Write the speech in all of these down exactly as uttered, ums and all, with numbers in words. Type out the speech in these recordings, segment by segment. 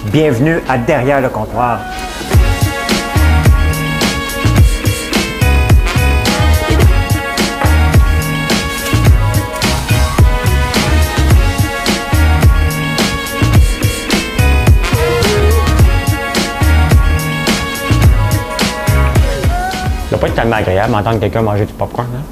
Bienvenue à Derrière le comptoir. Ça doit pas être tellement agréable d'entendre quelqu'un manger du popcorn, hein?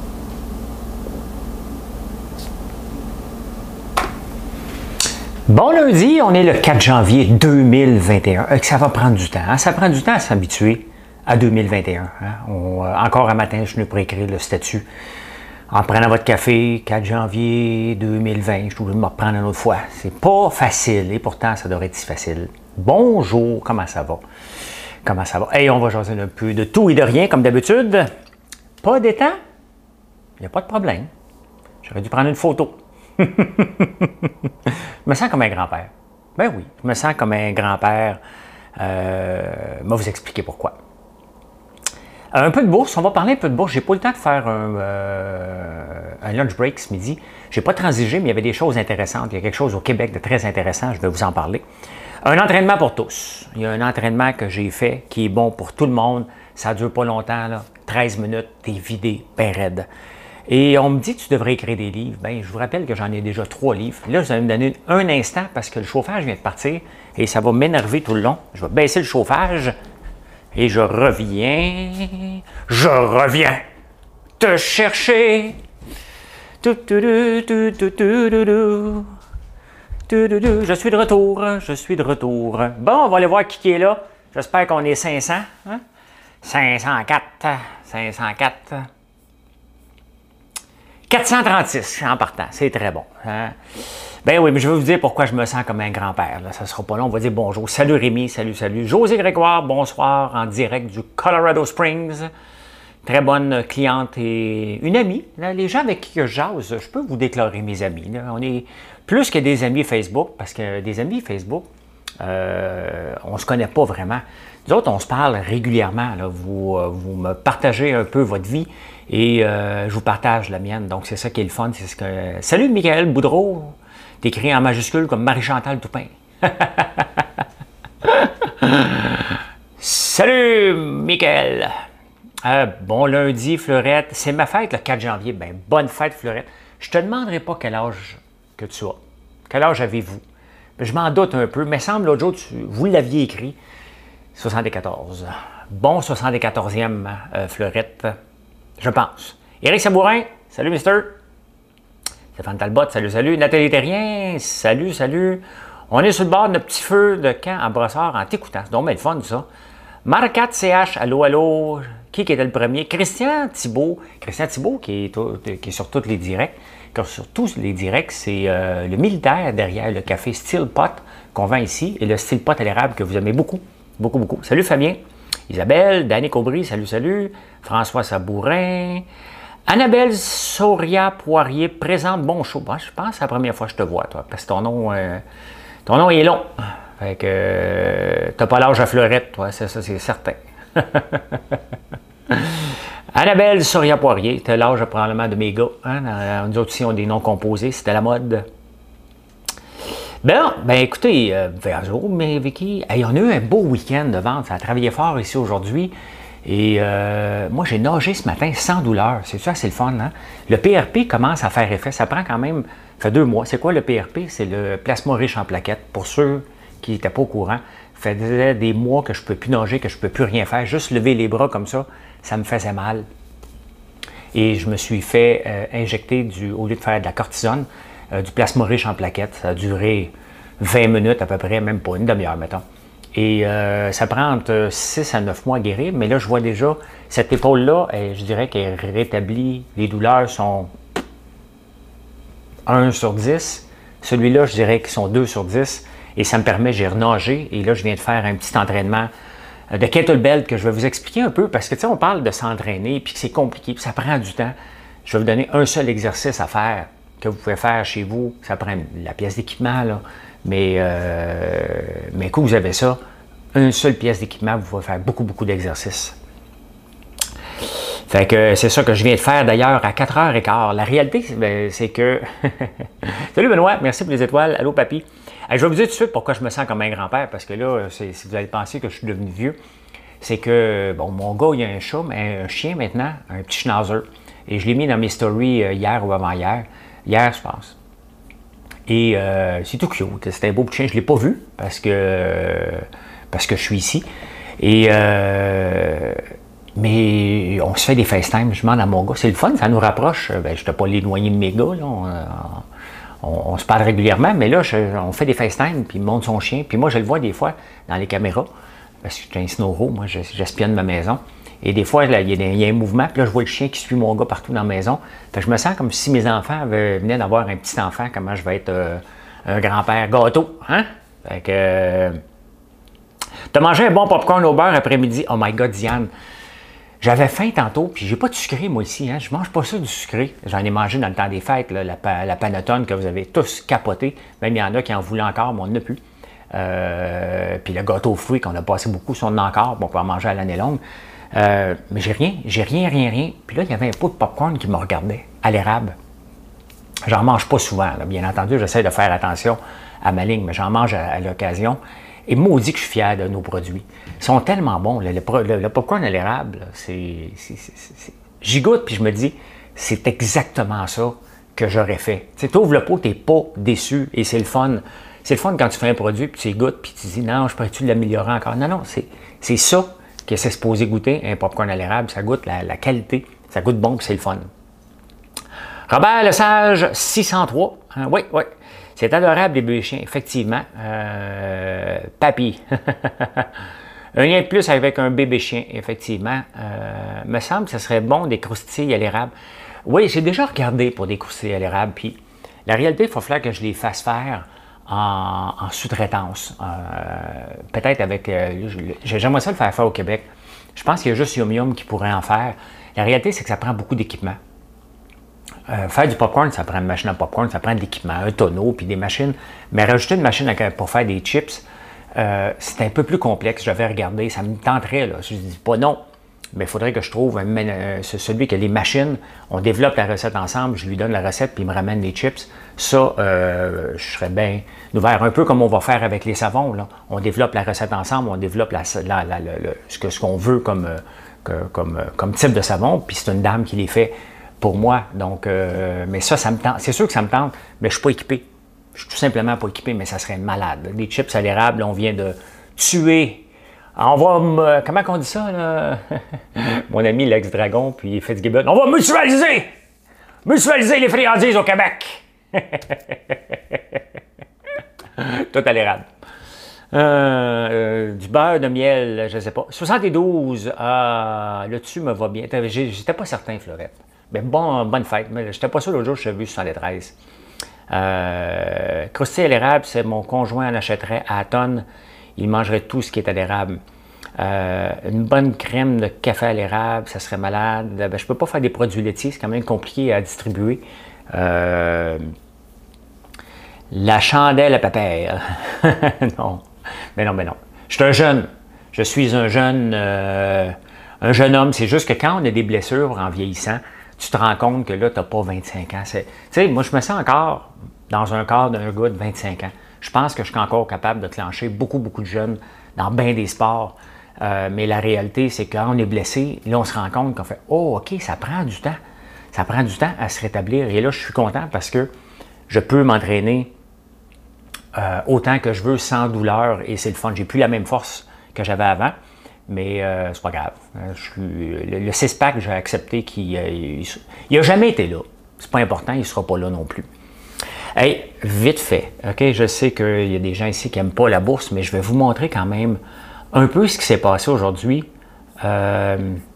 Bon lundi, on est le quatre janvier deux mille vingt et un. Euh, ça va prendre du temps. Hein? Ça prend du temps à s'habituer à deux mille vingt et un. Hein? On, euh, encore un matin, je suis venu pour écrire le statut. En prenant votre café, quatre janvier deux mille vingt, je suis obligé de me reprendre une autre fois. C'est pas facile et pourtant, ça devrait être si facile. Bonjour, comment ça va? Comment ça va? Hey, on va jaser un peu de tout et de rien, comme d'habitude. Pas d'étang? Il n'y a pas de problème. J'aurais dû prendre une photo. Je me sens comme un grand-père. Ben oui, je me sens comme un grand-père. Euh, je vais vous expliquer pourquoi. Un peu de bourse, on va parler un peu de bourse. J'ai pas eu le temps de faire un, euh, un lunch break ce midi. J'ai pas transigé, mais il y avait des choses intéressantes. Il y a quelque chose au Québec de très intéressant, je vais vous en parler. Un entraînement pour tous. Il y a un entraînement que j'ai fait qui est bon pour tout le monde. Ça ne dure pas longtemps, là. treize minutes, t'es vidé, ben raide. Et on me dit que tu devrais écrire des livres. Bien, je vous rappelle que j'en ai déjà trois livres. Là, vous allez me donner un instant parce que le chauffage vient de partir et ça va m'énerver tout le long. Je vais baisser le chauffage et je reviens. Je reviens te chercher. Je suis de retour. Je suis de retour. Bon, on va aller voir qui est là. J'espère qu'on est cinq cents. Hein? cinq cent quatre. cinq cent quatre. quatre cent trente-six en partant, c'est très bon. Hein? Ben oui, mais je vais vous dire pourquoi je me sens comme un grand-père. Ça ne sera pas long, on va dire bonjour. Salut Rémi, salut, salut. José Grégoire, bonsoir, en direct du Colorado Springs. Très bonne cliente et une amie. Là, les gens avec qui je jase, je peux vous déclarer mes amis. Là. On est plus que des amis Facebook, parce que des amis Facebook, euh, on ne se connaît pas vraiment. Nous autres, on se parle régulièrement. Là. Vous, euh, vous me partagez un peu votre vie et euh, je vous partage la mienne. Donc, c'est ça qui est le fun. C'est ce que... Salut, Michael Boudreau. T'écris en majuscule comme Marie-Chantal Toupin. Salut, Michael. Euh, bon lundi, Fleurette. C'est ma fête le quatre janvier. Ben, bonne fête, Fleurette. Je te demanderai pas quel âge que tu as. Quel âge avez-vous? Je m'en doute un peu, mais semble l'autre jour, tu, vous l'aviez écrit. soixante-quatorze. Bon soixante-quatorzième, euh, Fleurette, je pense. Éric Sabourin, salut, mister. Stéphane Talbot, salut, salut. Nathalie Terrien, salut, salut. On est sur le bord de notre petit feu de camp en brossard en t'écoutant. C'est donc bien le fun, ça. Marcat C H, allô, allô. Qui était le premier? Christian Thibault. Christian Thibault, qui est, tout, qui est sur tous les directs. Sur tous les directs, c'est euh, le militaire derrière le café Steel Pot qu'on vend ici et le Steel Pot à l'érable que vous aimez beaucoup. Beaucoup, beaucoup. Salut Fabien, Isabelle, Danny Aubry, salut, salut. François Sabourin, Annabelle Soria-Poirier, présente, bon show. Bon, je pense que c'est la première fois que je te vois, toi, parce que ton nom, euh, ton nom est long. Fait que euh, t'as pas l'âge à Fleurette, toi, ça, ça c'est certain. Annabelle Soria-Poirier, t'as l'âge probablement de mes gars. Hein? Nous autres aussi, on a des noms composés, c'était la mode. Ben, ben écoutez, euh, bonjour, mais Vicky, hey, on a eu un beau week-end de vente. Ça a travaillé fort ici aujourd'hui. Et euh, moi, j'ai nagé ce matin sans douleur. C'est ça, c'est le fun. Hein? Le P R P commence à faire effet. Ça prend quand même, ça fait deux mois. C'est quoi le P R P? C'est le plasma riche en plaquettes. Pour ceux qui n'étaient pas au courant, ça faisait des mois que je ne peux plus nager, que je ne peux plus rien faire. Juste lever les bras comme ça, ça me faisait mal. Et je me suis fait euh, injecter, du, au lieu de faire de la cortisone, euh, du plasma riche en plaquettes. Ça a duré vingt minutes à peu près, même pas une demi-heure, mettons. Et euh, ça prend entre six à neuf mois à guérir. Mais là, je vois déjà, cette épaule-là, je dirais qu'elle est rétablie. Les douleurs sont un sur dix. Celui-là, je dirais qu'ils sont deux sur dix. Et ça me permet, j'ai renagé. Et là, je viens de faire un petit entraînement de kettlebell que je vais vous expliquer un peu. Parce que, tu sais, on parle de s'entraîner, puis que c'est compliqué, puis ça prend du temps. Je vais vous donner un seul exercice à faire que vous pouvez faire chez vous. Ça prend la pièce d'équipement, là. Mais, euh, mais quand vous avez ça, une seule pièce d'équipement, vous pouvez faire beaucoup, beaucoup d'exercices. Fait que c'est ça que je viens de faire d'ailleurs à quatre heures quinze. La réalité, c'est que... Salut Benoît, merci pour les étoiles. Allô, papy. je vais vous dire tout de suite pourquoi je me sens comme un grand-père, parce que là, si vous allez penser que je suis devenu vieux, c'est que, bon, mon gars, il a un chat, mais un chien maintenant, un petit schnauzer. Et je l'ai mis dans mes stories hier ou avant-hier. Hier, je pense. Et euh, c'est tout cute. C'est un beau petit chien. Je ne l'ai pas vu parce que, euh, parce que je suis ici. Et, euh, mais on se fait des FaceTime. Je demande à mon gars. C'est le fun, ça nous rapproche. Ben, je ne t'ai pas l'éloigné de mes gars. Là. On, on, on se parle régulièrement, mais là, je, on fait des FaceTime, puis il me montre son chien. Puis moi, je le vois des fois dans les caméras. Parce que j'ai un snoro, moi, j'espionne ma maison. Et des fois, là, il, y a des, il y a un mouvement, puis là, je vois le chien qui suit mon gars partout dans la maison. Fait que je me sens comme si mes enfants avaient, venaient d'avoir un petit enfant, comment je vais être euh, un grand-père gâteau, hein? Fait que... Euh, t'as mangé un bon popcorn au beurre après-midi. Oh my God, Diane! J'avais faim tantôt, puis j'ai pas de sucré, moi, ici, hein? Je mange pas ça du sucré. J'en ai mangé dans le temps des fêtes, là, la, la panettone que vous avez tous capoté. Même il y en a qui en voulaient encore, mais on n'en a plus. Euh, puis le gâteau aux fruits qu'on a passé beaucoup, si on en a encore, bon, on peut en manger à l'année longue. Euh, mais j'ai rien, j'ai rien, rien, rien. Puis là, il y avait un pot de popcorn qui me regardait, à l'érable. J'en mange pas souvent, là. Bien entendu, j'essaie de faire attention à ma ligne, mais j'en mange à, à l'occasion. Et maudit que je suis fier de nos produits. Ils sont tellement bons. Le, le, le popcorn à l'érable, c'est... J'y goûte, puis je me dis, c'est exactement ça que j'aurais fait. Tu sais, t'ouvres le pot, t'es pas déçu, et c'est le fun. C'est le fun quand tu fais un produit, puis tu y goûtes, puis tu dis, non, je pourrais-tu l'améliorer encore? Non, non, c'est ça que c'est supposé goûter, un popcorn à l'érable. Ça goûte la, la qualité, ça goûte bon, puis c'est le fun. Robert Lesage, six cent trois. Hein, oui, oui. C'est adorable, les bébés chiens, effectivement. Euh, papy. Un lien de plus avec un bébé chien, effectivement. Euh, me semble que ce serait bon des croustilles à l'érable. Oui, j'ai déjà regardé pour des croustilles à l'érable, puis la réalité, il faut falloir que je les fasse faire en, en sous-traitance. Euh, Peut-être avec... Euh, J'aimerais ça le faire faire au Québec. Je pense qu'il y a juste Yum Yum qui pourrait en faire. La réalité, c'est que ça prend beaucoup d'équipement. Euh, faire du popcorn, ça prend une machine à popcorn, ça prend de l'équipement, un tonneau, puis des machines. Mais rajouter une machine à, pour faire des chips, euh, c'est un peu plus complexe. Je vais regarder, ça me tenterait, là. Je ne dis pas non, mais il faudrait que je trouve un, euh, celui qui a les machines. On développe la recette ensemble, je lui donne la recette, puis il me ramène les chips. Ça, euh, je serais bien ouvert. Un peu comme on va faire avec les savons, là. On développe la recette ensemble, on développe la, la, la, la, la, ce qu'on ce qu'on veut comme, euh, que, comme, euh, comme type de savon, puis c'est une dame qui les fait pour moi. Donc, euh, mais ça, ça me tente. C'est sûr que ça me tente, mais je ne suis pas équipé. Je suis tout simplement pas équipé, mais ça serait malade. Des chips à l'érable, on vient de tuer. On va, comment on dit ça, là? Mon ami l'ex-dragon, puis Fitzgibbon. On va mutualiser! Mutualiser les friandises au Québec! Tout à l'érable. Euh, euh, du beurre de miel, je ne sais pas. soixante-douze, ah, là-dessus me va bien. J'étais pas certain, Fleurette. Mais bon, bonne fête. Mais j'étais pas sûr l'autre jour, je suis vu soixante-treize. Euh, croustilles à l'érable, c'est mon conjoint en achèterait à la tonne. Il mangerait tout ce qui est à l'érable. Euh, une bonne crème de café à l'érable, ça serait malade. Ben, je peux pas faire des produits laitiers, c'est quand même compliqué à distribuer. Euh, la chandelle à papère. Non. Mais non, mais non. Je suis un jeune. Je suis un jeune, euh, un jeune homme. C'est juste que quand on a des blessures en vieillissant, tu te rends compte que là, tu n'as pas vingt-cinq ans. Tu sais, moi, je me sens encore dans un corps d'un gars de vingt-cinq ans. Je pense que je suis encore capable de clencher beaucoup, beaucoup de jeunes dans bien des sports. Euh, mais la réalité, c'est que quand on est blessé, là, on se rend compte qu'on fait « Oh, OK, ça prend du temps. Ça prend du temps à se rétablir. » Et là, je suis content parce que je peux m'entraîner euh, autant que je veux sans douleur et c'est le fun. J'ai plus la même force que j'avais avant. Mais euh, c'est pas grave. Je suis, le, le six-pack, j'ai accepté qu'il n'a jamais été là. C'est pas important, il ne sera pas là non plus. Hey, vite fait, OK? Je sais qu'il y a des gens ici qui n'aiment pas la bourse, mais je vais vous montrer quand même un peu ce qui s'est passé aujourd'hui. Euh,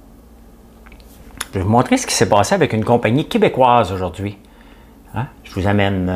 je vais vous montrer ce qui s'est passé avec une compagnie québécoise aujourd'hui. Hein? Je vous amène...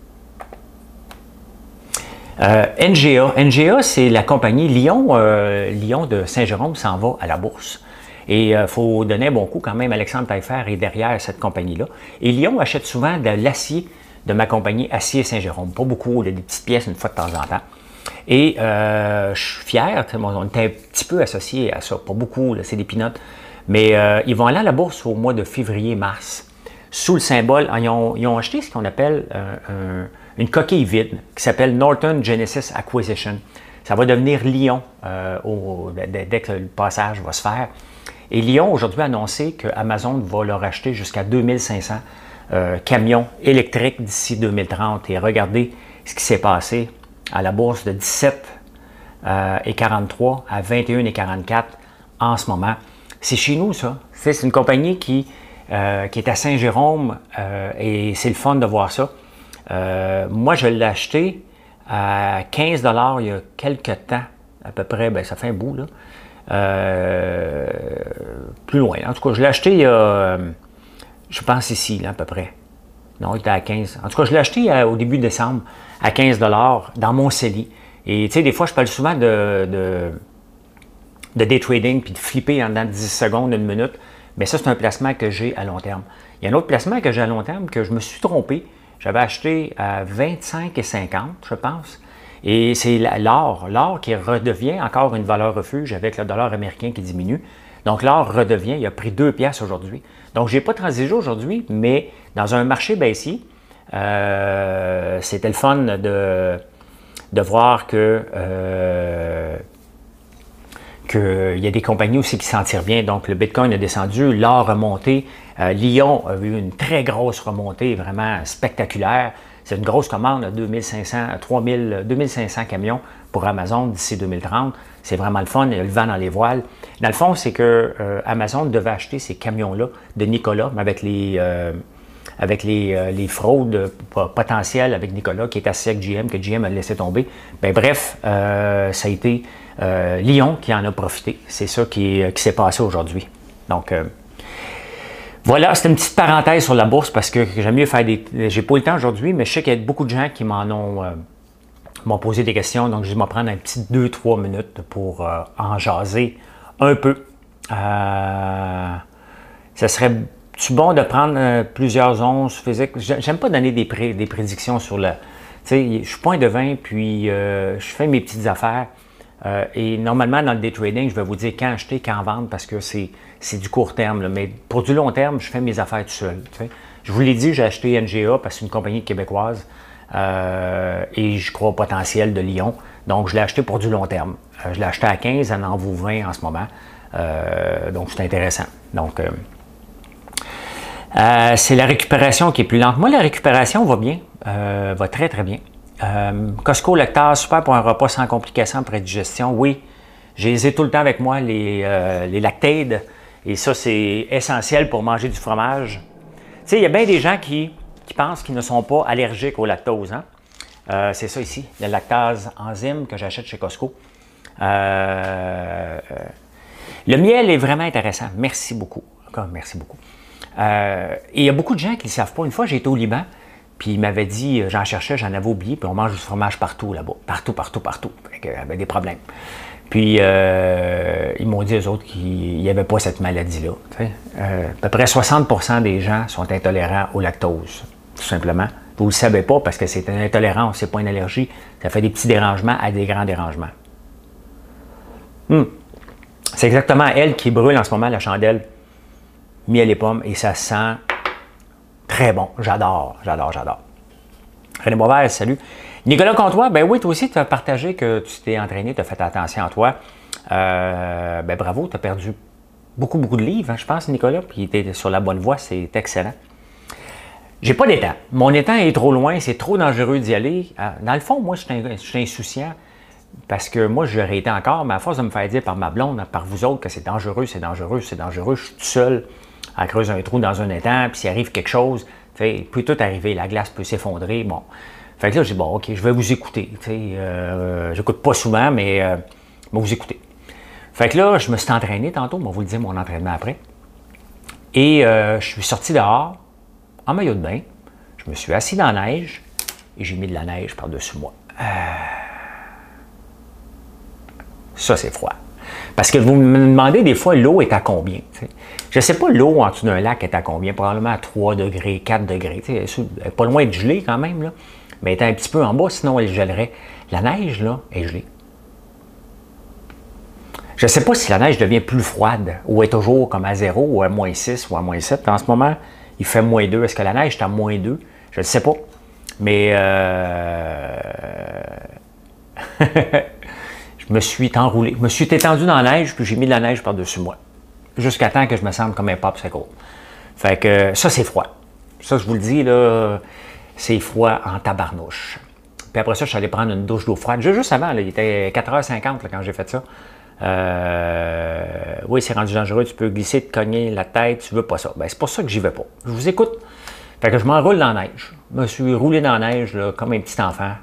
Euh, N G A. N G A, c'est la compagnie Lyon, euh, Lyon de Saint-Jérôme s'en va à la bourse. Et il euh, faut donner un bon coup quand même. Alexandre Taillefer est derrière cette compagnie-là. Et Lyon achète souvent de l'acier de ma compagnie Acier Saint-Jérôme. Pas beaucoup, des petites pièces une fois de temps en temps. Et euh, je suis fier, on était un petit peu associé à ça. Pas beaucoup, c'est des peanuts. Mais euh, ils vont aller à la bourse au mois de février-mars. Sous le symbole, ils ont, ils ont acheté ce qu'on appelle euh, un... une coquille vide qui s'appelle Norton Genesis Acquisition. Ça va devenir Lyon euh, au, dès, dès que le passage va se faire. Et Lyon, aujourd'hui, a annoncé que Amazon va leur acheter jusqu'à deux mille cinq cents euh, camions électriques d'ici deux mille trente. Et regardez ce qui s'est passé à la bourse de dix-sept et quarante-trois à vingt et un et quarante-quatre en ce moment. C'est chez nous, ça. C'est une compagnie qui, euh, qui est à Saint-Jérôme euh, et c'est le fun de voir ça. Euh, moi, je l'ai acheté à quinze dollars il y a quelques temps, à peu près, ben, ça fait un bout, là. Euh, plus loin. En tout cas, je l'ai acheté il y a, je pense ici, là, à peu près. Non, il était à quinze. En tout cas, je l'ai acheté euh, au début décembre à quinze dollars dans mon C E L I. Et tu sais, des fois, je parle souvent de, de, de day trading puis de flipper en dedans de dix secondes, une minute. Mais ça, c'est un placement que j'ai à long terme. Il y a un autre placement que j'ai à long terme que je me suis trompé. J'avais acheté à vingt-cinq et cinquante, je pense. Et c'est l'or, l'or qui redevient encore une valeur refuge avec le dollar américain qui diminue. Donc l'or redevient, il a pris deux piastres aujourd'hui. Donc je n'ai pas transigé aujourd'hui, mais dans un marché baissier, euh, c'était le fun de, de voir que euh, qu'il y a des compagnies aussi qui s'en tirent bien. Donc le Bitcoin a descendu, l'or a monté, euh, Lyon a eu une très grosse remontée, vraiment spectaculaire. C'est une grosse commande, deux mille cinq cents, trois mille, deux mille cinq cents camions pour Amazon d'ici deux mille trente. C'est vraiment le fun, il y a le vent dans les voiles. Dans le fond, c'est que euh, Amazon devait acheter ces camions-là de Nikola, mais avec les, euh, avec les, euh, les fraudes potentielles avec Nikola, qui est assis avec G M, que G M a laissé tomber. Ben, bref, euh, ça a été euh, Lyon qui en a profité. C'est ça qui, qui s'est passé aujourd'hui. Donc, euh, voilà, c'était une petite parenthèse sur la bourse parce que j'aime mieux faire des... J'ai pas eu le temps aujourd'hui, mais je sais qu'il y a beaucoup de gens qui m'en ont... Euh, m'ont posé des questions, donc je vais m'en prendre un petit deux trois minutes pour euh, en jaser un peu. Euh, ça serait-tu bon de prendre euh, plusieurs onces physiques? J'aime pas donner des, pré, des prédictions sur le... Tu sais, je suis point de vin, puis euh, je fais mes petites affaires. Euh, et normalement, dans le day trading, je vais vous dire quand acheter, quand vendre, parce que c'est du court terme. Là. Mais pour du long terme, je fais mes affaires tout seul. Tu sais. Je vous l'ai dit, j'ai acheté N G A parce que c'est une compagnie québécoise euh, et je crois au potentiel de Lyon. Donc, je l'ai acheté pour du long terme. Euh, je l'ai acheté à quinze, elle en vaut vingt en ce moment. Euh, donc, c'est intéressant. Donc, euh, euh, c'est la récupération qui est plus lente. Moi, la récupération va bien, euh, va très, très bien. Euh, Costco Lecteur, super pour un repas sans complications après digestion. Oui, j'ai les ai tout le temps avec moi, les, euh, les Lactaid. Et ça, c'est essentiel pour manger du fromage. Tu sais, il y a bien des gens qui, qui pensent qu'ils ne sont pas allergiques au lactose. Hein? Euh, c'est ça ici, le lactase enzyme que j'achète chez Costco. Euh, euh, le miel est vraiment intéressant. Merci beaucoup. Encore, merci beaucoup. Euh, et il y a beaucoup de gens qui ne le savent pas. Une fois, j'ai été au Liban. Puis il m'avait dit, j'en cherchais, j'en avais oublié, puis on mange du fromage partout là-bas. Partout, partout, partout. Avec, avec des problèmes. Puis euh, ils m'ont dit, eux autres, qu'il n'y avait pas cette maladie-là. Euh, à peu près soixante pour cent des gens sont intolérants au lactose, tout simplement. Vous ne le savez pas parce que c'est une intolérance, c'est pas une allergie. Ça fait des petits dérangements à des grands dérangements. Hum. C'est exactement elle qui brûle en ce moment la chandelle, miel et pommes, et ça sent... très bon. J'adore, j'adore, j'adore. René Boisvert, salut. Nicolas Comtois, ben oui, toi aussi, tu as partagé que tu t'es entraîné, tu as fait attention à toi. Euh, ben bravo, tu as perdu beaucoup, beaucoup de livres, hein, je pense, Nicolas, puis tu es sur la bonne voie, c'est excellent. J'ai pas d'étang. Mon étang est trop loin, c'est trop dangereux d'y aller. Dans le fond, moi, je suis insouciant parce que moi, j'aurais été encore, mais à force de me faire dire par ma blonde, par vous autres, que c'est dangereux, c'est dangereux, c'est dangereux, je suis tout seul à creuser un trou dans un étang, puis s'il arrive quelque chose, il peut tout arriver, la glace peut s'effondrer, bon. Fait que là, j'ai dit, bon, OK, je vais vous écouter, tu sais, euh, j'écoute pas souvent, mais euh, je vais vous écouter. Fait que là, je me suis entraîné tantôt, on va vous le dire mon entraînement après, et euh, je suis sorti dehors, en maillot de bain, je me suis assis dans la neige, et j'ai mis de la neige par-dessus moi. Euh... Ça, c'est froid. Parce que vous me demandez des fois, l'eau est à combien? T'sais. Je ne sais pas, l'eau en dessous d'un lac est à combien? Probablement à trois degrés, quatre degrés. Elle est pas loin de geler quand même, là. Mais elle est un petit peu en bas, sinon elle gèlerait. La neige, là, est gelée. Je ne sais pas si la neige devient plus froide ou est toujours comme à zéro ou à moins six ou à moins sept. En ce moment, il fait moins deux. Est-ce que la neige est à moins deux? Je ne sais pas. Mais euh, je me suis enroulé, je me suis étendu dans la neige, puis j'ai mis de la neige par-dessus moi. Jusqu'à temps que je me sente comme un popsicle. Fait que ça, c'est froid. Ça, je vous le dis, là, c'est froid en tabarnouche. Puis après ça, je suis allé prendre une douche d'eau froide. Juste avant, là, il était quatre heures cinquante là, quand j'ai fait ça. Euh, oui, c'est rendu dangereux, tu peux glisser, te cogner la tête, tu veux pas ça. Ben, c'est pour ça que j'y vais pas. Je vous écoute. Fait que je m'enroule dans la neige. Je me suis roulé dans la neige là, comme un petit enfant.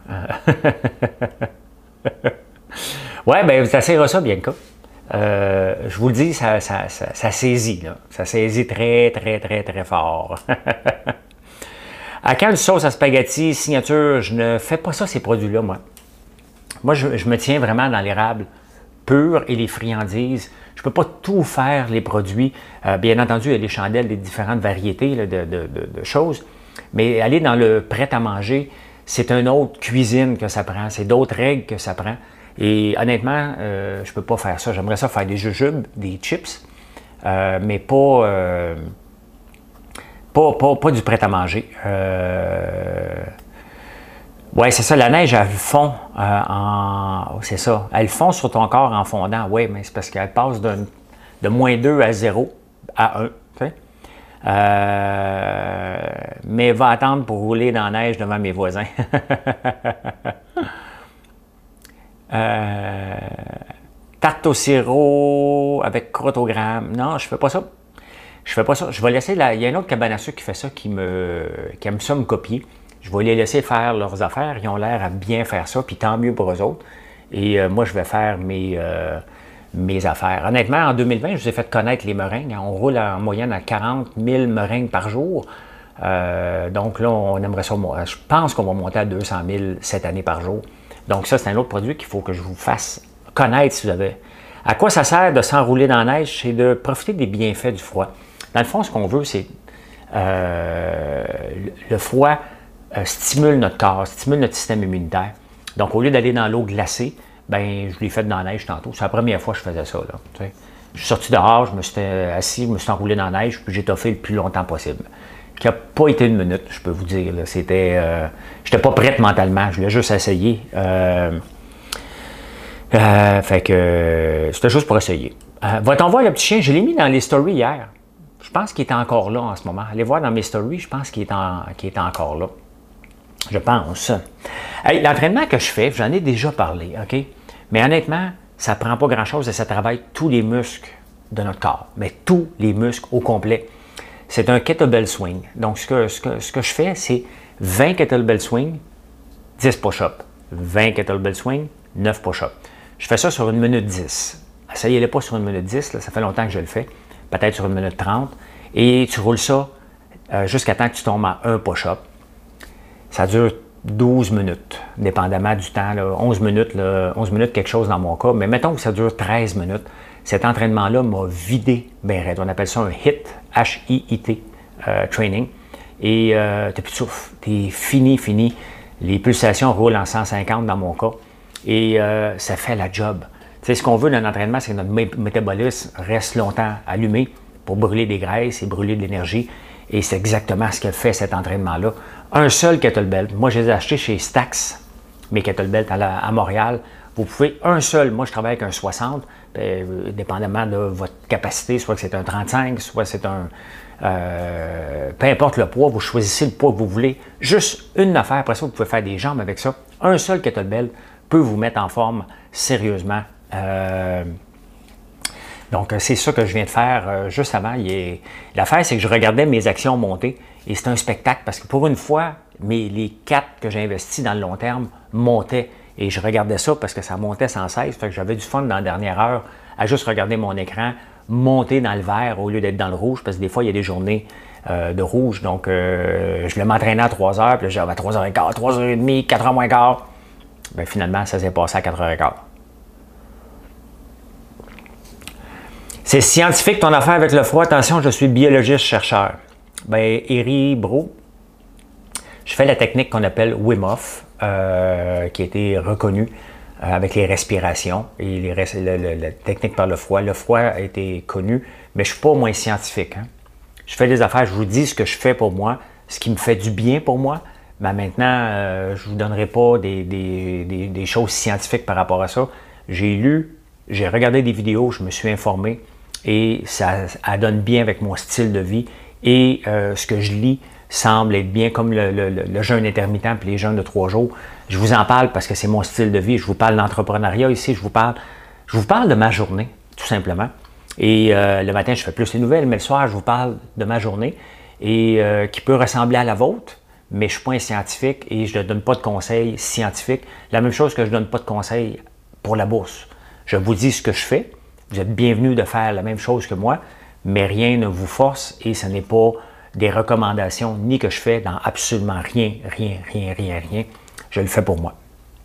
Ouais, ben vous essayerez ça, Bianca. Euh, je vous le dis, ça, ça, ça, ça saisit, là. Ça saisit très, très, très, très fort. À quand une sauce à spaghetti, signature, je ne fais pas ça, ces produits-là, moi. Moi, je, je me tiens vraiment dans l'érable pur et les friandises. Je ne peux pas tout faire, les produits. Euh, bien entendu, il y a les chandelles, des différentes variétés là, de, de, de, de choses. Mais aller dans le prêt-à-manger, c'est une autre cuisine que ça prend. C'est d'autres règles que ça prend. Et honnêtement, euh, je ne peux pas faire ça. J'aimerais ça faire des jujubes, des chips, euh, mais pas, euh, pas, pas, pas du prêt-à-manger. Euh, oui, c'est ça, la neige, elle fond euh, en... Oh, c'est ça, elle fond sur ton corps en fondant. Oui, mais c'est parce qu'elle passe de, de moins deux à zéro à un. Tu sais? Euh, mais va attendre pour rouler dans la neige devant mes voisins. Euh, tarte au sirop avec croûte au gramme. Non, je fais pas ça. Je fais pas ça. Je vais laisser la... Il y a une autre cabane à sucre qui fait ça, qui me qui aime ça me copier. Je vais les laisser faire leurs affaires. Ils ont l'air à bien faire ça, puis tant mieux pour eux autres. Et euh, moi, je vais faire mes, euh, mes affaires. Honnêtement, en deux mille vingt, je vous ai fait connaître les meringues. On roule en moyenne à quarante mille meringues par jour. Euh, donc là, on aimerait ça. Je pense qu'on va monter à deux cent mille cette année par jour. Donc ça, c'est un autre produit qu'il faut que je vous fasse connaître si vous avez. À quoi ça sert de s'enrouler dans la neige? C'est de profiter des bienfaits du froid. Dans le fond, ce qu'on veut, c'est euh, le froid euh, stimule notre corps, stimule notre système immunitaire. Donc au lieu d'aller dans l'eau glacée, ben je l'ai fait dans la neige tantôt. C'est la première fois que je faisais ça. Là, tu sais. Je suis sorti dehors, je me suis assis, je me suis enroulé dans la neige, puis j'ai toffé le plus longtemps possible. Qui n'a pas été une minute, je peux vous dire. C'était, euh, je n'étais pas prête mentalement, je l'ai juste essayé. Euh, euh, fait que euh, c'était juste pour essayer. Euh, va-t-on voir le petit chien? Je l'ai mis dans les stories hier. Je pense qu'il est encore là en ce moment. Allez voir dans mes stories, je pense qu'il est, en, qu'il est encore là. Je pense. Hey, l'entraînement que je fais, j'en ai déjà parlé, OK? Mais honnêtement, ça ne prend pas grand-chose et ça travaille tous les muscles de notre corps. Mais tous les muscles au complet. C'est un kettlebell swing. Donc, ce que, ce que, ce que je fais, c'est vingt kettlebell swing, dix push-ups. vingt kettlebell swing, neuf push-ups. Je fais ça sur une minute dix. Essayez-le pas sur une minute dix, là, ça fait longtemps que je le fais. Peut-être sur une minute trente. Et tu roules ça euh, jusqu'à temps que tu tombes à un push-up. Ça dure douze minutes, dépendamment du temps. Là, onze minutes, là, onze minutes, quelque chose dans mon cas. Mais mettons que ça dure treize minutes. Cet entraînement-là m'a vidé ben raide. On appelle ça un HIIT, H I I T, euh, training. Et euh, tu n'as plus de souffle. Tu es fini, fini. Les pulsations roulent en cent cinquante dans mon cas. Et euh, ça fait la job. Tu sais, ce qu'on veut dans l'entraînement, c'est que notre mé métabolisme reste longtemps allumé pour brûler des graisses et brûler de l'énergie. Et c'est exactement ce que fait cet entraînement-là. Un seul kettlebell. Moi, je les ai achetés chez Stax, mes kettlebells à, la, à Montréal. Vous pouvez un seul. Moi, je travaille avec un soixante. Euh, dépendamment de votre capacité, soit que c'est un trente-cinq, soit c'est un... Euh, peu importe le poids, vous choisissez le poids que vous voulez. Juste une affaire. Après ça, vous pouvez faire des jambes avec ça. Un seul kettlebell peut vous mettre en forme sérieusement. Euh, donc, c'est ça que je viens de faire euh, juste avant. L'affaire, c'est que je regardais mes actions monter et c'est un spectacle parce que pour une fois, mes, les quatre que j'ai investis dans le long terme montaient. Et je regardais ça parce que ça montait sans cesse. Fait que j'avais du fun dans la dernière heure à juste regarder mon écran monter dans le vert au lieu d'être dans le rouge. Parce que des fois, il y a des journées euh, de rouge. Donc, euh, je voulais m'entraîner à trois heures. Puis j'avais trois heures quinze, trois heures trente, quatre heures moins quart. Bien, finalement, ça s'est passé à quatre heures quinze. C'est scientifique ton affaire avec le froid. Attention, je suis biologiste chercheur. Bien, Eri Bro, je fais la technique qu'on appelle Wim Hof. Euh, qui a été reconnu euh, avec les respirations et les res le, le, la technique par le froid. Le froid a été connu, mais je ne suis pas moins scientifique. Hein. Je fais des affaires, je vous dis ce que je fais pour moi, ce qui me fait du bien pour moi, Mais maintenant, euh, je ne vous donnerai pas des, des, des, des choses scientifiques par rapport à ça. J'ai lu, j'ai regardé des vidéos, je me suis informé et ça, ça donne bien avec mon style de vie. Et euh, ce que je lis semble être bien comme le, le, le jeûne intermittent et les jeûnes de trois jours. Je vous en parle parce que c'est mon style de vie. Je vous parle d'entrepreneuriat ici, je vous parle, je vous parle de ma journée, tout simplement. Et euh, le matin, je fais plus les nouvelles, mais le soir, je vous parle de ma journée et euh, qui peut ressembler à la vôtre. Mais je ne suis pas un scientifique et je ne donne pas de conseils scientifiques. La même chose que je ne donne pas de conseils pour la bourse. Je vous dis ce que je fais. Vous êtes bienvenus de faire la même chose que moi, mais rien ne vous force et ce n'est pas des recommandations ni que je fais dans absolument rien, rien, rien, rien, rien. Je le fais pour moi.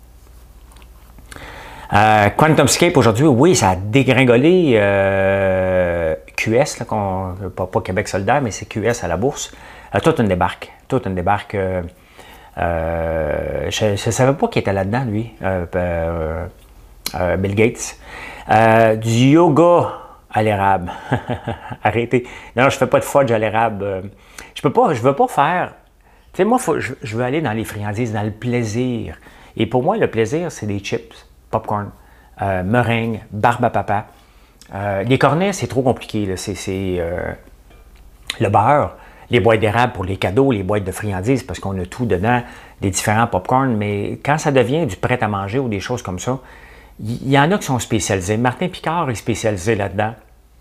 Euh, QuantumScape aujourd'hui, oui, ça a dégringolé euh, Q S, là, pas, pas Québec solidaire, mais c'est Q S à la bourse. Euh, toute une débarque. Toute une débarque. Euh, euh, je ne savais pas qu'il était là-dedans, lui, euh, euh, euh, Bill Gates. Euh, du yoga à l'érable. Arrêtez. Non, je ne fais pas de fudge à l'érable. Je ne veux pas faire... Tu sais, moi, faut, je, je veux aller dans les friandises, dans le plaisir. Et pour moi, le plaisir, c'est des chips, popcorn, euh, meringue, barbe à papa. Euh, les cornets, c'est trop compliqué. C'est euh, le beurre, les boîtes d'érable pour les cadeaux, les boîtes de friandises, parce qu'on a tout dedans, des différents popcorn. Mais quand ça devient du prêt à manger ou des choses comme ça, il y, y en a qui sont spécialisés. Martin Picard est spécialisé là-dedans.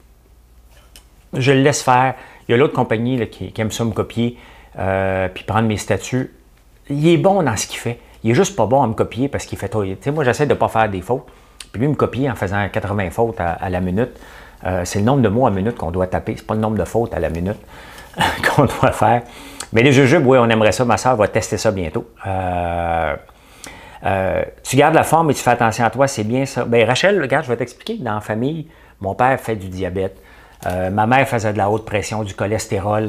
Je le laisse faire. Il y a l'autre compagnie là, qui, qui aime ça me copier, euh, puis prendre mes statuts. Il est bon dans ce qu'il fait. Il est juste pas bon à me copier parce qu'il fait trop. Tu sais, moi, j'essaie de ne pas faire des fautes. Puis lui, me copier en faisant quatre-vingts fautes à, à la minute. Euh, c'est le nombre de mots à minute qu'on doit taper. C'est pas le nombre de fautes à la minute qu'on doit faire. Mais les jujubes, oui, on aimerait ça. Ma soeur va tester ça bientôt. Euh, euh, tu gardes la forme et tu fais attention à toi, c'est bien ça. Bien, Rachel, regarde, je vais t'expliquer. Dans la famille, mon père fait du diabète. Euh, ma mère faisait de la haute pression, du cholestérol.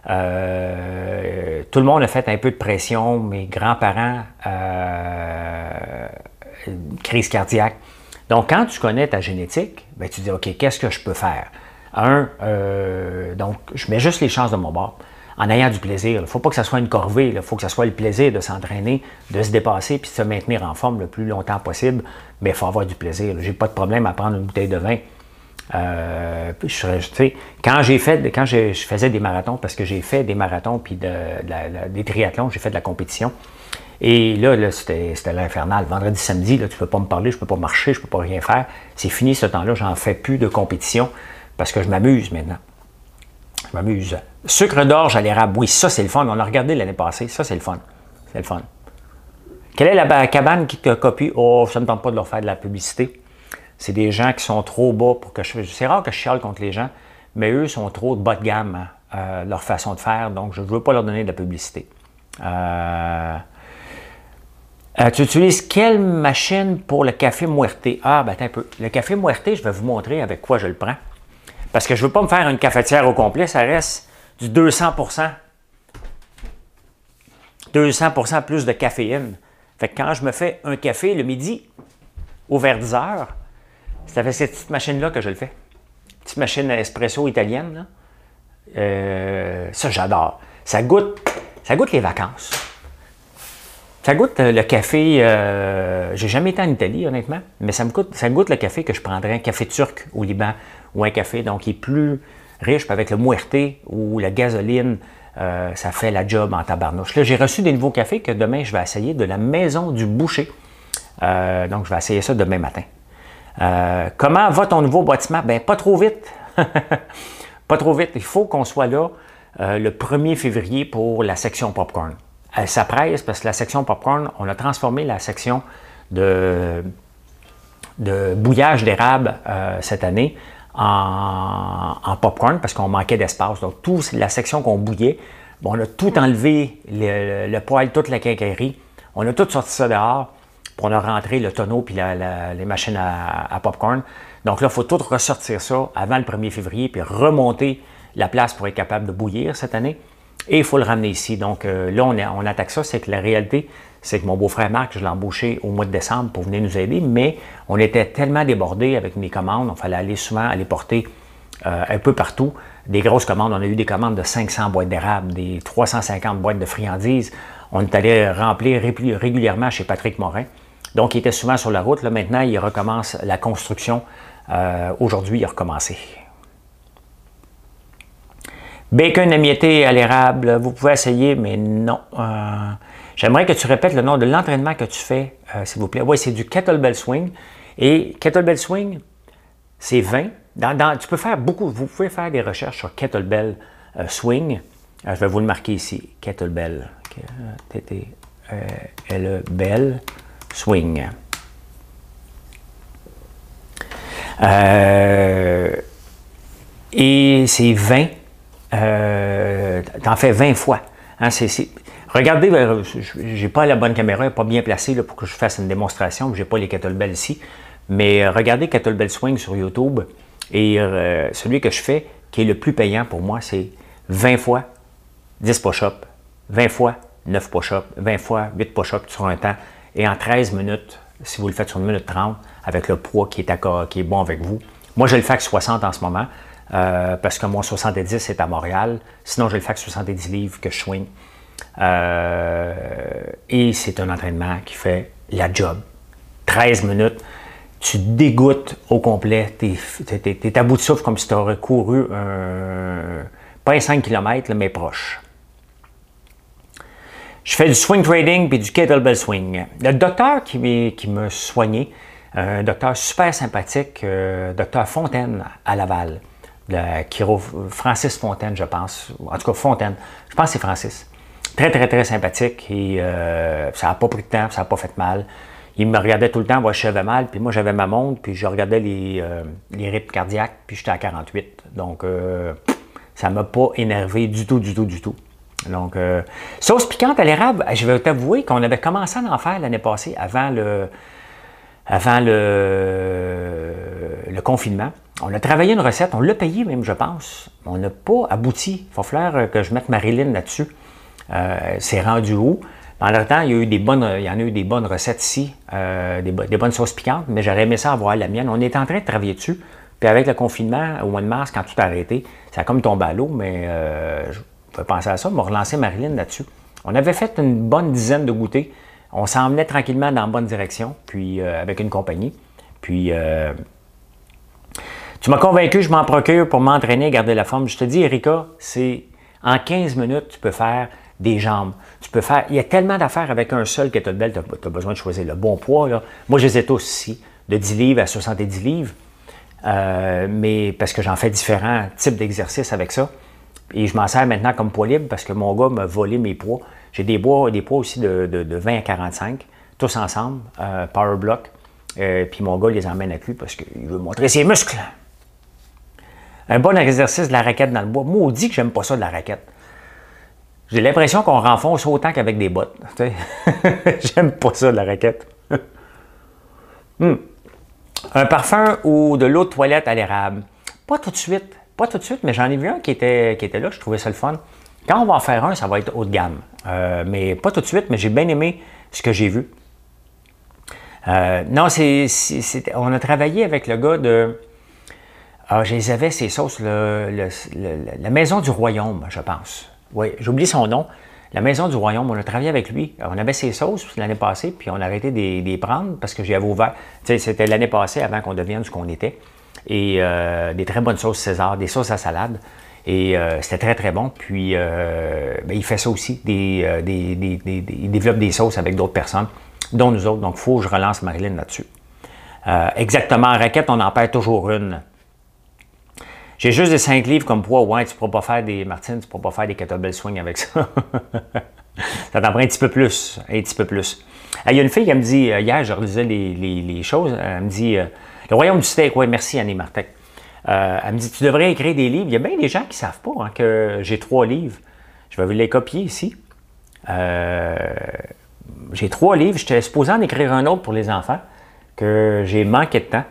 Euh, tout le monde a fait un peu de pression. Mes grands-parents, euh, crise cardiaque. Donc, quand tu connais ta génétique, ben, tu dis, OK, qu'est-ce que je peux faire? Un, euh, donc, je mets juste les chances de mon bord en ayant du plaisir. Il ne faut pas que ça soit une corvée. Il faut que ça soit le plaisir de s'entraîner, de se dépasser puis de se maintenir en forme le plus longtemps possible. Mais il faut avoir du plaisir. Je n'ai pas de problème à prendre une bouteille de vin. Euh, puis je, tu sais, quand j'ai fait, quand je, je faisais des marathons, parce que j'ai fait des marathons puis de, de la, de, des triathlons, j'ai fait de la compétition. Et là, là c'était l'infernal. Vendredi, samedi, là, tu ne peux pas me parler, je ne peux pas marcher, je ne peux pas rien faire. C'est fini ce temps-là, j'en fais plus de compétition parce que je m'amuse maintenant. Je m'amuse. Sucre d'orge à l'érable, oui, ça c'est le fun. On a regardé l'année passée, ça c'est le fun. C'est le fun. Quelle est la cabane qui te copie? Oh, ça ne me tente pas de leur faire de la publicité. C'est des gens qui sont trop bas pour que je... C'est rare que je chiale contre les gens, mais eux sont trop de bas de gamme, hein, euh, leur façon de faire, donc je ne veux pas leur donner de la publicité. Euh... Euh, tu utilises quelle machine pour le café Muerte? Ah, ben attends un peu. Le café Muerte, je vais vous montrer avec quoi je le prends. Parce que je ne veux pas me faire une cafetière au complet, ça reste du deux cents pour cent. deux cents pour cent plus de caféine. Fait que quand je me fais un café le midi, au vers dix heures, c'est avec cette petite machine-là que je le fais. Petite machine espresso italienne, là. Euh, ça, j'adore. Ça goûte, ça goûte les vacances. Ça goûte le café, euh, j'ai jamais été en Italie honnêtement, mais ça me goûte, ça goûte le café que je prendrais, un café turc au Liban ou un café donc qui est plus riche avec le Muerte ou la gasoline, euh, ça fait la job en tabarnouche. Là, j'ai reçu des nouveaux cafés que demain je vais essayer de la Maison du Boucher, euh, donc je vais essayer ça demain matin. Euh, comment va ton nouveau bâtiment? Ben pas trop vite, pas trop vite, il faut qu'on soit là euh, le premier février pour la section popcorn. Elle s'appresse parce que la section popcorn, on a transformé la section de, de bouillage d'érable euh, cette année en, en popcorn parce qu'on manquait d'espace. Donc, toute la section qu'on bouillait, bon, on a tout enlevé, le, le, le poêle, toute la quincaillerie. On a tout sorti ça dehors, puis on a rentré le tonneau puis la, la, les machines à, à popcorn. Donc là, il faut tout ressortir ça avant le premier février puis remonter la place pour être capable de bouillir cette année. Et il faut le ramener ici. Donc euh, là, on, a, on attaque ça. C'est que la réalité, c'est que mon beau-frère Marc, je l'ai embauché au mois de décembre pour venir nous aider, mais on était tellement débordés avec mes commandes. Il fallait aller souvent aller porter euh, un peu partout des grosses commandes. On a eu des commandes de cinq cents boîtes d'érable, des trois cent cinquante boîtes de friandises. On est allé remplir régulièrement chez Patrick Morin. Donc, il était souvent sur la route. Là, maintenant, il recommence la construction. Euh, Aujourd'hui, il a recommencé. Bacon émietté à l'érable, vous pouvez essayer, mais non. Euh, J'aimerais que tu répètes le nom de l'entraînement que tu fais, euh, s'il vous plaît. Oui, c'est du kettlebell swing. Et kettlebell swing, c'est vingt. Dans, dans, tu peux faire beaucoup, vous pouvez faire des recherches sur kettlebell euh, swing. Euh, je vais vous le marquer ici, kettlebell. T T L E bell swing. Euh, et c'est vingt. Euh, T'en fais vingt fois. Hein, c'est, c'est, regardez, je n'ai pas la bonne caméra, elle n'est pas bien placée là, pour que je fasse une démonstration. Je n'ai pas les kettlebells ici. Mais euh, regardez Kettlebell Swing sur YouTube. Et euh, celui que je fais, qui est le plus payant pour moi, c'est vingt fois dix push-ups, vingt fois neuf push-ups, vingt fois huit push-ups sur un temps. Et en treize minutes, si vous le faites sur une minute trente, avec le poids qui est, à, qui est bon avec vous. Moi, je le fais avec soixante en ce moment. Euh, parce que mon soixante-dix est à Montréal. Sinon, je le fais avec soixante-dix livres que je swing. Euh, et c'est un entraînement qui fait la job. treize minutes, tu dégoûtes au complet. Tu es, es à bout de souffle comme si tu aurais couru un, pas un cinq kilomètres, mais proche. Je fais du swing trading et du kettlebell swing. Le docteur qui, qui m'a soigné, un docteur super sympathique, euh, docteur Fontaine à Laval. Le chiro, Francis Fontaine, je pense. En tout cas, Fontaine. Je pense que c'est Francis. Très, très, très sympathique. Et euh, ça n'a pas pris de temps, ça n'a pas fait mal. Il me regardait tout le temps, moi je savais mal, puis moi j'avais ma montre, puis je regardais les, euh, les rythmes cardiaques, puis j'étais à quarante-huit. Donc, euh, ça ne m'a pas énervé du tout, du tout, du tout. Donc, euh, sauce piquante à l'érable, je vais t'avouer qu'on avait commencé à en faire l'année passée, avant le, avant le, le confinement. On a travaillé une recette, on l'a payé même, je pense. On n'a pas abouti. Il va falloir que je mette Marilyn là-dessus. Euh, c'est rendu haut. Pendant le temps, il y, a eu des bonnes, il y en a eu des bonnes recettes ici, euh, des, des bonnes sauces piquantes, mais j'aurais aimé ça avoir la mienne. On est en train de travailler dessus. Puis avec le confinement, au mois de mars, quand tout a arrêté, ça a comme tombé à l'eau, mais euh, je pouvais penser à ça, me relancer Marilyn là-dessus. On avait fait une bonne dizaine de goûters. On s'en venait tranquillement dans la bonne direction, puis euh, avec une compagnie. Puis... Euh, Tu m'as convaincu, je m'en procure pour m'entraîner, garder la forme. Je te dis, Erika, c'est en quinze minutes, tu peux faire des jambes. Tu peux faire. Il y a tellement d'affaires avec un seul kettlebell, tu as besoin de choisir le bon poids. Là. Moi, je les ai tous ici, de dix livres à soixante-dix livres. Euh, mais parce que j'en fais différents types d'exercices avec ça. Et je m'en sers maintenant comme poids libre parce que mon gars m'a volé mes poids. J'ai des poids, des poids aussi de, de, de vingt à quarante-cinq, tous ensemble, euh, power block. Euh, puis mon gars les emmène avec lui parce qu'il veut montrer ses muscles. Un bon exercice de la raquette dans le bois. Maudit que j'aime pas ça de la raquette. J'ai l'impression qu'on renfonce autant qu'avec des bottes. J'aime pas ça de la raquette. hmm. Un parfum ou de l'eau de toilette à l'érable. Pas tout de suite. Pas tout de suite, mais j'en ai vu un qui était, qui était là. Je trouvais ça le fun. Quand on va en faire un, ça va être haut de gamme. Euh, mais pas tout de suite, mais j'ai bien aimé ce que j'ai vu. Euh, non, c'est, c'est, on a travaillé avec le gars de... Ah, je les avais, ces sauces, le, le, le, la Maison du Royaume, je pense. Oui, j'oublie son nom. La Maison du Royaume, on a travaillé avec lui. On avait ces sauces l'année passée, puis on a arrêté de les prendre parce que j'avais ouvert. Tu sais, c'était l'année passée avant qu'on devienne ce qu'on était. Et euh, des très bonnes sauces César, des sauces à salade. Et euh, c'était très, très bon. Puis, euh, ben, il fait ça aussi. Des, euh, des, des, des, des, il développe des sauces avec d'autres personnes, dont nous autres. Donc, il faut que je relance Marilyn là-dessus. Euh, exactement, en raquette, on en perd toujours une. J'ai juste des cinq livres comme poids. Ouais, tu ne pourras pas faire des Martine, tu ne pourras pas faire des kettlebell swing avec ça. Ça t'en prend un petit peu plus. Un petit peu plus. Il y a une fille qui me dit, hier, je relisais les, les, les choses, elle me dit, euh, le royaume du steak, oui, merci Annie Martin. Euh, elle me dit, tu devrais écrire des livres. Il y a bien des gens qui ne savent pas hein, que j'ai trois livres. Je vais vous les copier ici. Euh, j'ai trois livres. J'étais supposé en écrire un autre pour les enfants, que j'ai manqué de temps.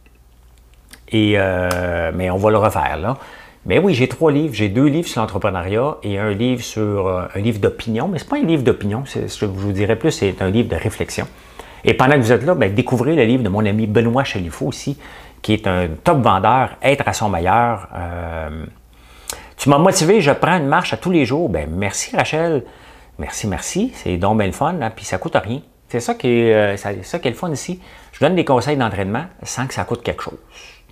Et, euh, mais on va le refaire, là. Mais oui, j'ai trois livres. J'ai deux livres sur l'entrepreneuriat et un livre sur euh, un livre d'opinion. Mais ce n'est pas un livre d'opinion, je vous dirais plus, c'est un livre de réflexion. Et pendant que vous êtes là, bien, découvrez le livre de mon ami Benoît Chalifou aussi, qui est un top vendeur, Être à son meilleur. Euh, tu m'as motivé, je prends une marche à tous les jours. Bien, merci Rachel. Merci, merci. C'est donc bien le fun, hein, puis ça ne coûte rien. C'est ça, qui est, euh, ça, ça qui est le fun ici. Je donne des conseils d'entraînement sans que ça coûte quelque chose.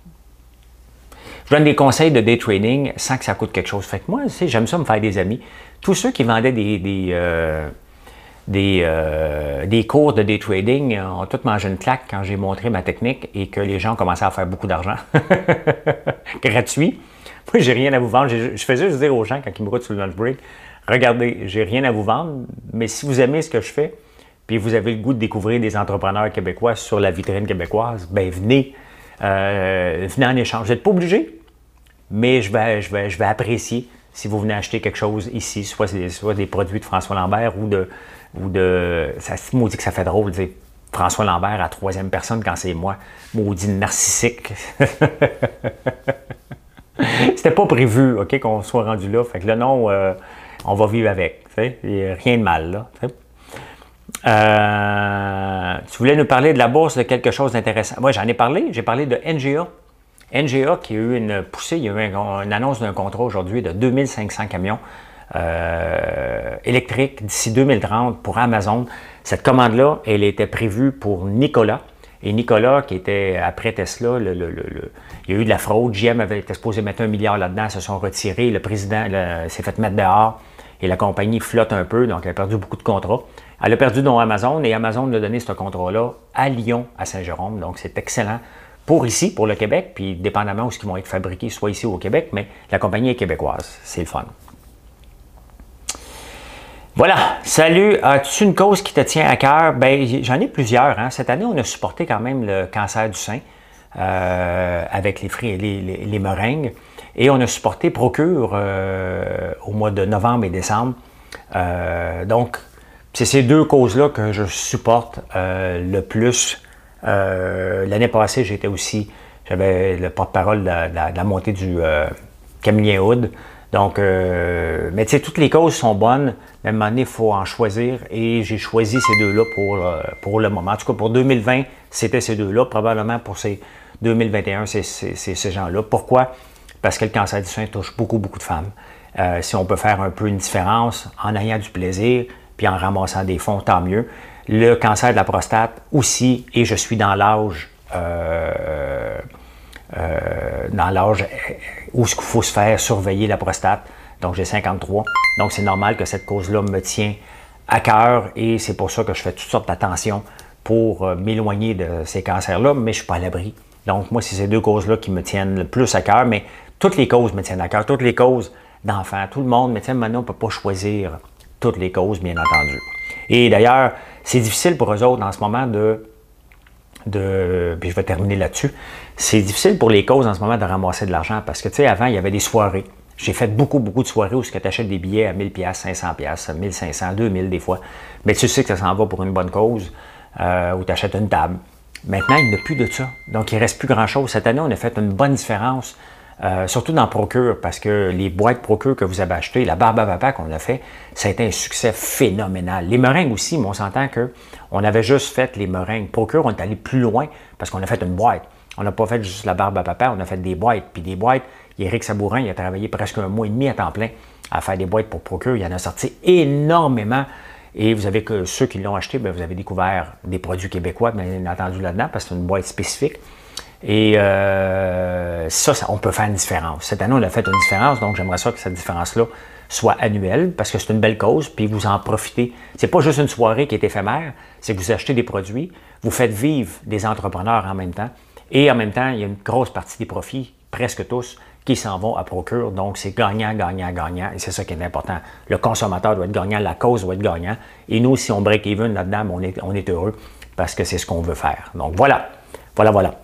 Je donne des conseils de day trading sans que ça coûte quelque chose. Fait que moi, tu sais, j'aime ça me faire des amis. Tous ceux qui vendaient des, des, euh, des, euh, des cours de day trading ont tous mangé une claque quand j'ai montré ma technique et que les gens commençaient à faire beaucoup d'argent. Gratuit. Moi, j'ai rien à vous vendre. Je, je faisais juste dire aux gens quand ils me roulent sur le lunch break, regardez, j'ai rien à vous vendre, mais si vous aimez ce que je fais, puis vous avez le goût de découvrir des entrepreneurs québécois sur la vitrine québécoise, ben venez, euh, venez en échange. Vous n'êtes pas obligé, mais je vais, je, vais, je vais apprécier si vous venez acheter quelque chose ici, soit, soit des produits de François Lambert ou de... Ou de ça se maudit que ça fait drôle de dire François Lambert à troisième personne quand c'est moi. Maudit narcissique. C'était pas prévu, OK, qu'on soit rendu là. Fait que là, non, euh, on va vivre avec. Il n'y a rien de mal, là. Euh, tu voulais nous parler de la bourse, de quelque chose d'intéressant. Moi, j'en ai parlé. J'ai parlé de N G A. N G A qui a eu une poussée, il y a eu un, une annonce d'un contrat aujourd'hui de deux mille cinq cents camions euh, électriques d'ici deux mille trente pour Amazon. Cette commande-là, elle était prévue pour Nikola. Et Nikola, qui était après Tesla, le, le, le, le, il y a eu de la fraude. G M avait été supposé mettre un milliard là-dedans, se sont retirés. Le président s'est fait mettre dehors et la compagnie flotte un peu, donc elle a perdu beaucoup de contrats. Elle a perdu dans Amazon et Amazon a donné ce contrat-là à Lyon, à Saint-Jérôme. Donc c'est excellent pour ici, pour le Québec, puis dépendamment où ils vont être fabriqués, soit ici ou au Québec, mais la compagnie est québécoise. C'est le fun. Voilà. Salut. As-tu une cause qui te tient à cœur? Bien, j'en ai plusieurs. Hein. Cette année, on a supporté quand même le cancer du sein euh, avec les, les, les, les meringues. Et on a supporté Procure euh, au mois de novembre et décembre. Euh, donc, c'est ces deux causes-là que je supporte euh, le plus. Euh, L'année passée, j'étais aussi, j'avais le porte-parole de, de, de la montée du euh, Camillien Hood. Donc, euh, mais tu sais, toutes les causes sont bonnes, mais à un moment donné, il faut en choisir et j'ai choisi ces deux-là pour, euh, pour le moment. En tout cas, pour deux mille vingt, c'était ces deux-là. Probablement pour ces deux mille vingt et un, c'est ces gens-là. Pourquoi? Parce que le cancer du sein touche beaucoup, beaucoup de femmes. Euh, si on peut faire un peu une différence en ayant du plaisir puis en ramassant des fonds, tant mieux. Le cancer de la prostate aussi, et je suis dans l'âge... Euh, Euh, dans l'âge où il faut se faire surveiller la prostate. Donc, j'ai cinquante-trois. Donc, c'est normal que cette cause-là me tient à cœur et c'est pour ça que je fais toutes sortes d'attention pour euh, m'éloigner de ces cancers-là, mais je ne suis pas à l'abri. Donc, moi, c'est ces deux causes-là qui me tiennent le plus à cœur, mais toutes les causes me tiennent à cœur, toutes les causes d'enfants, tout le monde, mais tiens, maintenant, on ne peut pas choisir toutes les causes, bien entendu. Et d'ailleurs, c'est difficile pour eux autres en ce moment de... De, puis je vais terminer là-dessus. C'est difficile pour les causes en ce moment de ramasser de l'argent parce que, tu sais, avant, il y avait des soirées. J'ai fait beaucoup, beaucoup de soirées où tu achètes des billets à mille dollars, cinq cents dollars, mille cinq cents, deux mille des fois. Mais tu sais que ça s'en va pour une bonne cause euh, où tu achètes une table. Maintenant, il n'y a plus de ça. Donc, il ne reste plus grand-chose. Cette année, on a fait une bonne différence, euh, surtout dans Procure, parce que les boîtes Procure que vous avez achetées, la barbe à papa qu'on a fait, ça a été un succès phénoménal. Les meringues aussi, mais on s'entend qu'on avait juste fait les meringues. Procure, on est allé plus loin parce qu'on a fait une boîte. On n'a pas fait juste la barbe à papa, on a fait des boîtes. Puis des boîtes, Éric Sabourin, il a travaillé presque un mois et demi à temps plein à faire des boîtes pour Procure. Il en a sorti énormément. Et vous avez que ceux qui l'ont acheté, bien, vous avez découvert des produits québécois, bien entendu, là-dedans, parce que c'est une boîte spécifique. Et euh, ça, ça, on peut faire une différence. Cette année, on a fait une différence, donc j'aimerais ça que cette différence-là soit annuelle, parce que c'est une belle cause, puis vous en profitez. C'est pas juste une soirée qui est éphémère, c'est que vous achetez des produits, vous faites vivre des entrepreneurs en même temps, et en même temps, il y a une grosse partie des profits, presque tous, qui s'en vont à Procure. Donc, c'est gagnant, gagnant, gagnant, et c'est ça qui est important. Le consommateur doit être gagnant, la cause doit être gagnant, et nous, si on break even là-dedans, on est, on est heureux, parce que c'est ce qu'on veut faire. Donc, voilà, voilà, voilà.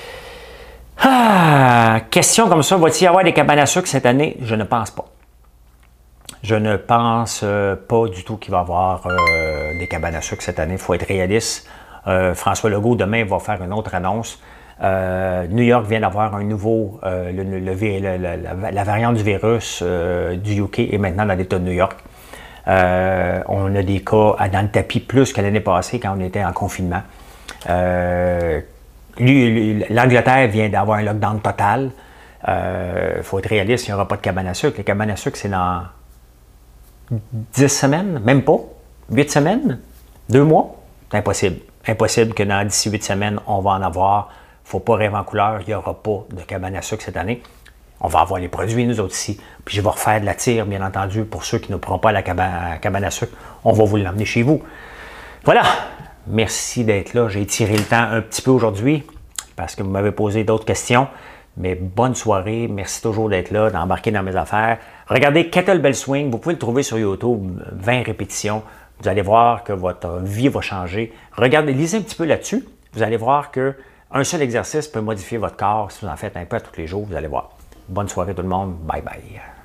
Ah, question comme ça, va-t-il y avoir des cabanes à sucre cette année? Je ne pense pas. Je ne pense euh, pas du tout qu'il va y avoir euh, des cabanes à sucre cette année. Il faut être réaliste. Euh, François Legault, demain, va faire une autre annonce. Euh, New York vient d'avoir un nouveau, euh, le, le, le, le, la, la variante du virus euh, du U K est maintenant dans l'État de New York. Euh, on a des cas dans le tapis plus que l'année passée quand on était en confinement. Euh, L'Angleterre vient d'avoir un lockdown total. Il euh, faut être réaliste, il n'y aura pas de cabane à sucre. Les cabanes à sucre, c'est dans dix semaines, même pas, huit semaines, deux mois, c'est impossible. Impossible que dans d'ici huit semaines, on va en avoir. Il ne faut pas rêver en couleur, il n'y aura pas de cabane à sucre cette année. On va avoir les produits, nous autres ici. Puis je vais refaire de la tire, bien entendu, pour ceux qui ne pourront pas à la cabane, à la cabane à sucre. On va vous l'emmener chez vous. Voilà. Merci d'être là. J'ai tiré le temps un petit peu aujourd'hui parce que vous m'avez posé d'autres questions. Mais bonne soirée. Merci toujours d'être là, d'embarquer dans mes affaires. Regardez Kettlebell Swing. Vous pouvez le trouver sur YouTube. vingt répétitions. Vous allez voir que votre vie va changer. Regardez, lisez un petit peu là-dessus. Vous allez voir qu'un seul exercice peut modifier votre corps. Si vous en faites un peu à tous les jours, vous allez voir. Bonne soirée tout le monde. Bye bye.